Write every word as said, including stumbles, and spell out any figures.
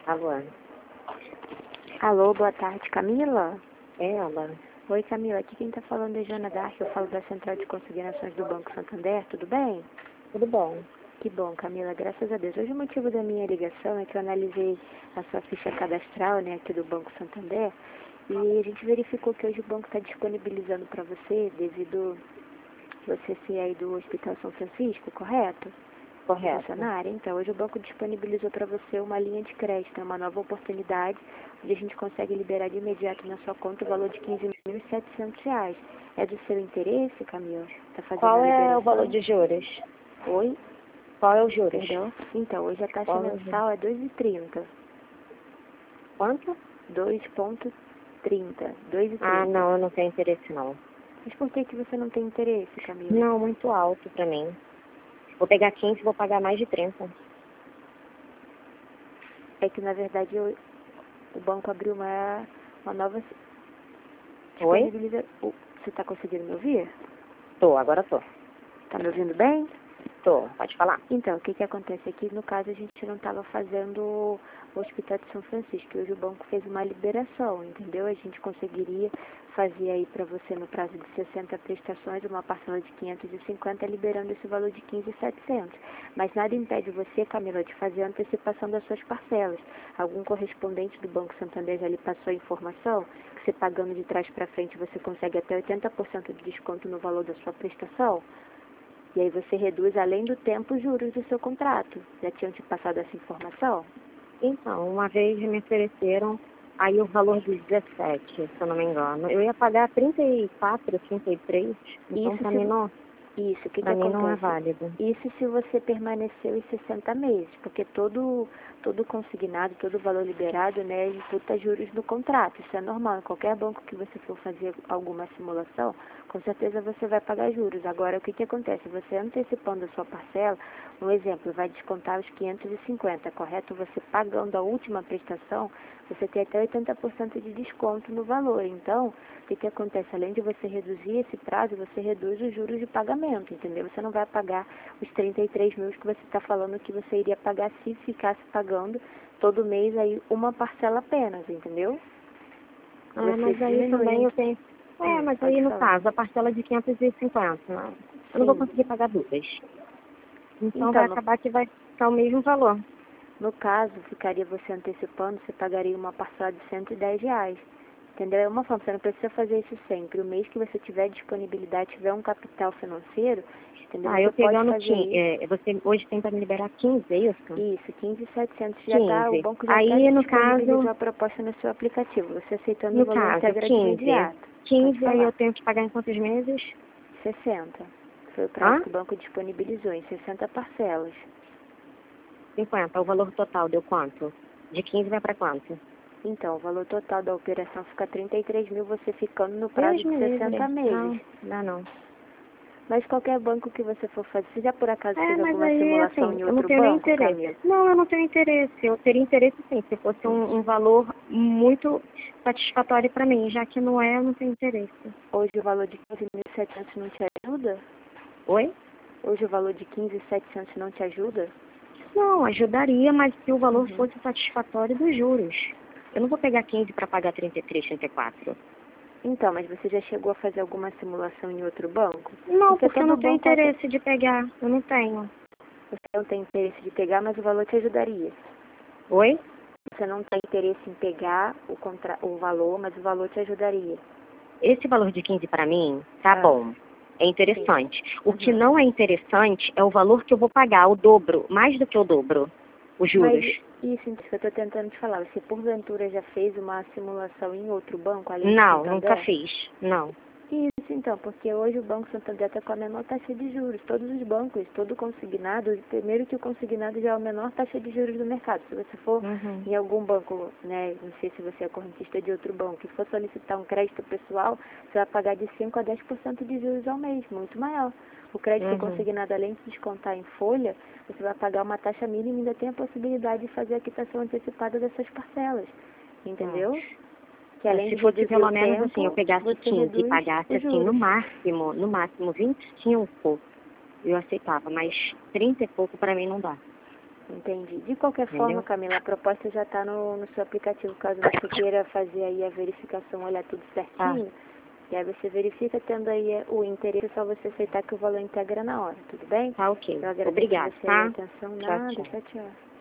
Alô? Alô, boa tarde, Camila? É ela. Oi, Camila, aqui quem tá falando é Joana Dark, eu falo da Central de Consignações do Banco Santander, tudo bem? Tudo bom? Que bom, Camila, graças a Deus. Hoje o motivo da minha ligação é que eu analisei a sua ficha cadastral, né, aqui do Banco Santander, e a gente verificou que hoje o banco está disponibilizando para você, devido você ser aí do Hospital São Francisco, correto? Correto. Funcionária. Então, hoje o banco disponibilizou para você uma linha de crédito, uma nova oportunidade, onde a gente consegue liberar de imediato na sua conta o valor de quinze mil e setecentos reais. É do seu interesse, Camila? Tá fazendo Qual a é liberação? o valor de juros? Oi? Qual é o juros? Perdão? Então, hoje a taxa Qual é o mensal é dois vírgula trinta. Quanto? dois vírgula trinta. dois vírgula trinta. Ah, não, eu não tenho interesse não. Mas por que que você não tem interesse, Camila? Não, muito alto pra mim. Vou pegar quinze e vou pagar mais de trinta. É que, na verdade, eu, o banco abriu uma, uma nova... Oi? disponibiliza... o- Você está conseguindo me ouvir? Tô, agora tô. Tá me ouvindo bem? Tô, pode falar. Então, o que que acontece aqui? No caso, a gente não estava fazendo o Hospital de São Francisco. E hoje o banco fez uma liberação, entendeu? A gente conseguiria fazer aí para você, no prazo de sessenta prestações, uma parcela de quinhentos e cinquenta, liberando esse valor de quinze mil e setecentos. Mas nada impede você, Camila, de fazer a antecipação das suas parcelas. Algum correspondente do Banco Santander já lhe passou a informação que você pagando de trás para frente você consegue até oitenta por cento de desconto no valor da sua prestação? E aí você reduz, além do tempo, os juros do seu contrato. Já tinham te passado essa informação? Então, uma vez me ofereceram aí o valor dos dezessete, se eu não me engano. Eu ia pagar trinta e quatro, trinta e três, então Isso pra se... mim não, Isso, o que que pra mim não é acontece? válido. Isso se você permaneceu em sessenta meses, porque todo, todo consignado, todo valor liberado, né, imputa juros no contrato. Isso é normal. Em qualquer banco que você for fazer alguma simulação, com certeza você vai pagar juros. Agora, o que que acontece? Você antecipando a sua parcela, um exemplo, vai descontar os quinhentos e cinquenta, correto? Você pagando a última prestação, você tem até oitenta por cento de desconto no valor. Então, o que que acontece? Além de você reduzir esse prazo, você reduz os juros de pagamento, entendeu? Você não vai pagar os trinta e três mil que você está falando que você iria pagar se ficasse pagando todo mês aí uma parcela apenas, entendeu? Ah, Você mas aí diminui. também eu tenho... É, Hum, mas pode aí no falar. caso, a parcela de quinhentos e cinquenta, né? Eu não vou Sim. conseguir pagar duas. Então, Então, vai no, acabar que vai ficar o mesmo valor. no caso, ficaria você antecipando, você pagaria uma parcela de cento e dez reais. Entendeu? É uma forma, você não precisa fazer isso sempre. O mês que você tiver disponibilidade, tiver um capital financeiro, entendeu? Ah, Você eu pode pegando fazer quinze, isso. é, você hoje tem para me liberar quinze, é isso? Isso, quinze mil e setecentos já tá, o quinze. banco já até Aí, no disponibilizou caso, a proposta no seu aplicativo. Você aceitando o no valor caso, integra de quinze. imediato. Pode quinze, aí eu falar. tenho que pagar em quantos meses? sessenta. Foi o prazo Hã? que o banco disponibilizou, em sessenta parcelas. cinquenta. O valor total deu quanto? De quinze vai para quanto? Então, o valor total da operação fica trinta e três mil, você ficando no prazo Deus de me sessenta livre. meses. Não, dá não. Mas qualquer banco que você for fazer, você já por acaso É, fez mas alguma aí, simulação assim, em eu não outro tenho nem banco, interesse. Camila? Não, eu não tenho interesse. Eu teria interesse sim, se fosse um, um valor muito satisfatório para mim. Já que não é, eu não tenho interesse. Hoje o valor de quinze mil e setecentos não te ajuda? Oi? Hoje o valor de quinze mil e setecentos não te ajuda? Não, ajudaria, mas se o valor Uhum. fosse satisfatório dos juros. Eu não vou pegar quinze para pagar trinta e três, trinta e quatro. Então, mas você já chegou a fazer alguma simulação em outro banco? Não, porque eu todo não tenho banco atu- interesse de pegar. Eu não tenho. Você não tem interesse de pegar, mas o valor te ajudaria. Oi? Você não tem interesse em pegar o, contra... o valor, mas o valor te ajudaria. Esse valor de quinze para mim, tá Ah, bom. É sim. interessante. O que Uhum. não é interessante é o valor que eu vou pagar, o dobro, mais do que o dobro, os Mas juros. isso que eu estou tentando te falar. Você, porventura, já fez uma simulação em outro banco, além do Não, nunca Santander? fiz. Não. Isso, então, porque hoje o Banco Santander está com a menor taxa de juros. Todos os bancos, todo consignado, primeiro que o consignado já é a menor taxa de juros do mercado. Se você for Uhum. em algum banco, né, não sei se você é correntista de outro banco, e for solicitar um crédito pessoal, você vai pagar de cinco a dez por cento de juros ao mês, muito maior. O crédito Uhum. consignado, além de descontar em folha, você vai pagar uma taxa mínima e ainda tem a possibilidade de fazer a quitação antecipada dessas parcelas. Entendeu? Que além Se de fosse reduzir pelo o menos assim, eu tempo, pegasse você quinze e reduz pagasse os assim, no juros. máximo, no máximo vinte e cinco, eu aceitava, mas trinta e pouco para mim não dá. Entendi. De qualquer Entendeu? forma, Camila, a proposta já está no, no seu aplicativo, caso você queira fazer aí a verificação, olhar tudo certinho. Tá. E aí você verifica, tendo aí é, o interesse, é só você aceitar que o valor integra na hora, tudo bem? Tá ok. Eu agradeço Obrigada, você tá? a atenção. Tchau, Nada, tchau. tchau, tchau.